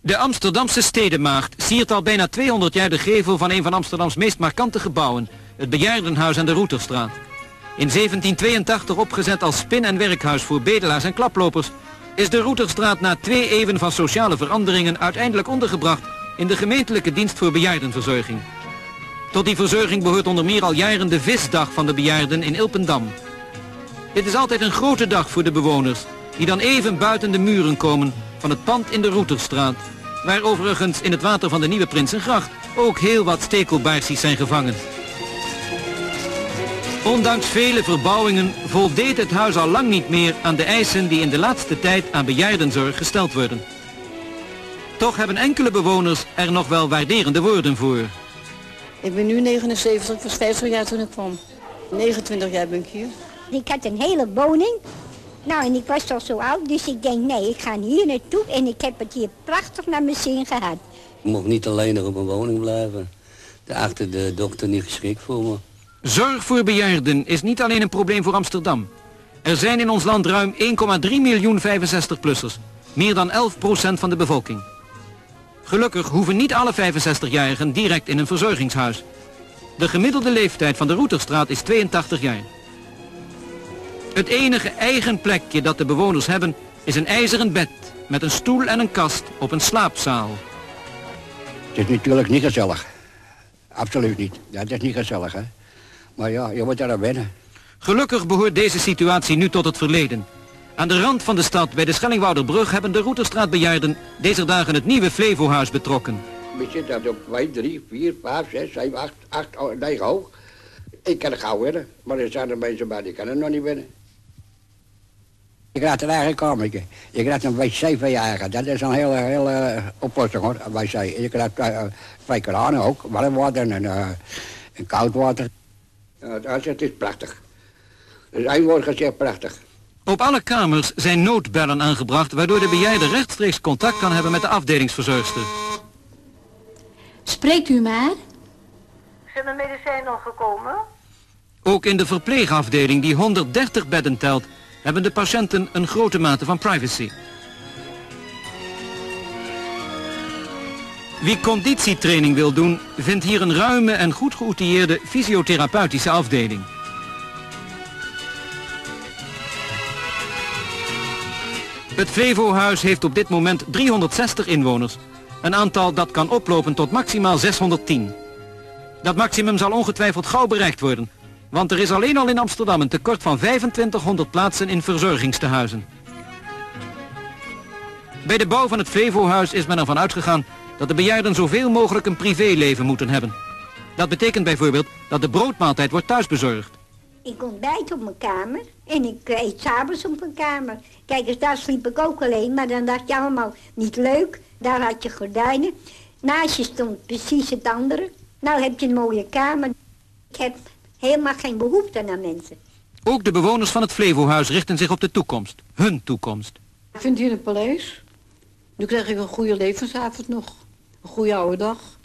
De Amsterdamse Stedenmaagd siert al bijna 200 jaar de gevel van een van Amsterdams meest markante gebouwen, het Bejaardenhuis aan de Routerstraat. In 1782 opgezet als spin- en werkhuis voor bedelaars en klaplopers, is de Routerstraat na 2 eeuwen van sociale veranderingen uiteindelijk ondergebracht in de gemeentelijke dienst voor bejaardenverzorging. Tot die verzorging behoort onder meer al jaren de visdag van de bejaarden in Ilpendam. Dit is altijd een grote dag voor de bewoners, die dan even buiten de muren komen van het pand in de Routerstraat, waar overigens in het water van de Nieuwe Prinsengracht ook heel wat stekelbaarsjes zijn gevangen. Ondanks vele verbouwingen voldeed het huis al lang niet meer aan de eisen die in de laatste tijd aan bejaardenzorg gesteld worden. Toch hebben enkele bewoners er nog wel waarderende woorden voor. Ik ben nu 79, ik was 50 jaar toen ik kwam. 29 jaar ben ik hier. Ik had een hele woning. Nou, en ik was toch zo oud, dus ik denk, nee, ik ga hier naartoe en ik heb het hier prachtig naar mijn zin gehad. Ik mocht niet alleen nog op een woning blijven. Daar achtte de dokter niet geschikt voor me. Zorg voor bejaarden is niet alleen een probleem voor Amsterdam. Er zijn in ons land ruim 1,3 miljoen 65-plussers, meer dan 11% van de bevolking. Gelukkig hoeven niet alle 65-jarigen direct in een verzorgingshuis. De gemiddelde leeftijd van de Routerstraat is 82 jaar. Het enige eigen plekje dat de bewoners hebben is een ijzeren bed met een stoel en een kast op een slaapzaal. Het is natuurlijk niet gezellig. Absoluut niet. Ja, het is niet gezellig, hè. Maar ja, je moet daar wennen. Gelukkig behoort deze situatie nu tot het verleden. Aan de rand van de stad, bij de Schellingwouderbrug, hebben de Routerstraatbejaarden deze dagen het nieuwe Flevohuis betrokken. We zitten op 2, 3, 4, 5, 6, 7, 8, 9 hoog. Ik kan het gauw winnen, maar er zijn er mensen bij die kunnen het nog niet winnen. Je krijgt een eigen kamertje. Je krijgt een wc van je eigen. Dat is een hele oplossing hoor, een wc. Je krijgt 2 kranen ook, warm water en koud water. Het is prachtig. Dus één woord gezegd prachtig. Op alle kamers zijn noodbellen aangebracht, waardoor de bejaarde rechtstreeks contact kan hebben met de afdelingsverzorgster. Spreekt u maar. Zijn de medicijnen al gekomen? Ook in de verpleegafdeling, die 130 bedden telt, hebben de patiënten een grote mate van privacy. Wie conditietraining wil doen, vindt hier een ruime en goed geoutilleerde fysiotherapeutische afdeling. Het Flevohuis heeft op dit moment 360 inwoners. Een aantal dat kan oplopen tot maximaal 610. Dat maximum zal ongetwijfeld gauw bereikt worden, want er is alleen al in Amsterdam een tekort van 2500 plaatsen in verzorgingstehuizen. Bij de bouw van het Flevohuis is men ervan uitgegaan dat de bejaarden zoveel mogelijk een privéleven moeten hebben. Dat betekent bijvoorbeeld dat de broodmaaltijd wordt thuisbezorgd. Ik ontbijt op mijn kamer en ik eet 's avonds op mijn kamer. Kijk eens, daar sliep ik ook alleen, maar dan dacht je allemaal niet leuk. Daar had je gordijnen. Naast je stond precies het andere. Nou heb je een mooie kamer. Ik heb helemaal geen behoefte aan mensen. Ook de bewoners van het Flevohuis richten zich op de toekomst. Hun toekomst. Ik vind hier een paleis. Nu krijg ik een goede levensavond nog. Een goede oude dag.